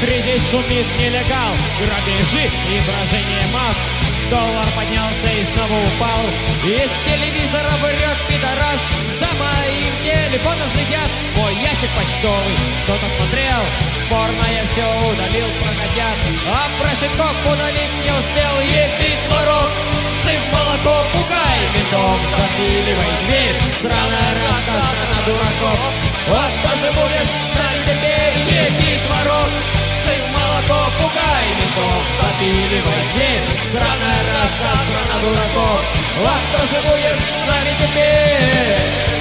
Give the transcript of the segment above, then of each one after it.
Кризис шумит, нелегал, грабежи и брожение масс. Доллар поднялся и снова упал. Из телевизора врет пидорас. За моим телефоном следят. Мой ящик почтовый кто-то смотрел. Порно я все удалил про котят, а про щенков удалить не успел. Ебит ворот, сын молоко, пугай ментов, запиливай дверь. Сраная рашка, страна дураков. Вот что же будет с нами теперь? Ебит ворот, сын молоко, пугай ментов, запиливай дверь. Сраная рашка, страна дураков. Вот что же будет с нами теперь?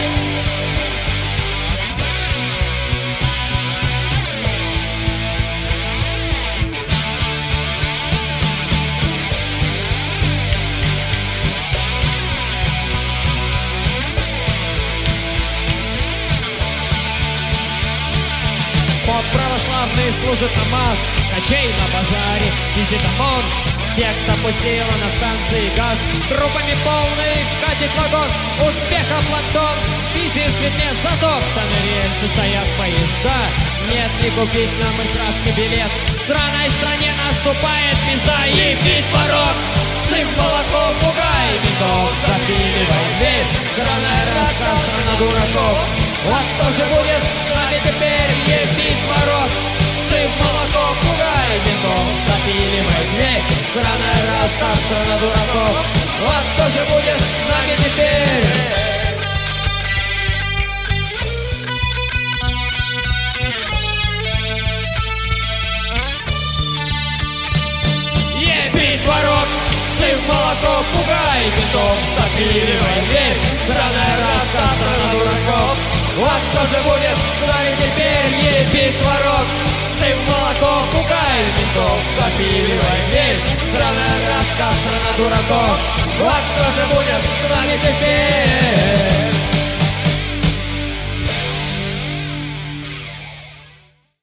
Поп православный служит намаз, качей на базаре, визит ОМОН. Секта пустила на станции газ, трупами полный катит вагон. Успеха планктон, визит цветнет, затоптаны рельсы, стоят поезда. Нет, не купить нам из Рашки билет, в сраной стране наступает пизда. Ебит ворот, сын молоко, пугай ментов, запиливай дверь. Сраная Рашка, страна дураков. Вот что же будет с нами теперь? Ебит ворот, сын молоко, пугай ментов, запиливай дверь. Сраная Рашка, страна дураков. Вот что же будет с нами теперь? Ебит ворот, сын молоко, пугай ментов, запиливай дверь. Сраная Рашка, страна дураков. Вот что же будет с нами теперь? Ебит ворот, сын молоко, пугай ментов, запиливай дверь. Сраная Рашка, страна дураков. Вот что же будет с нами теперь?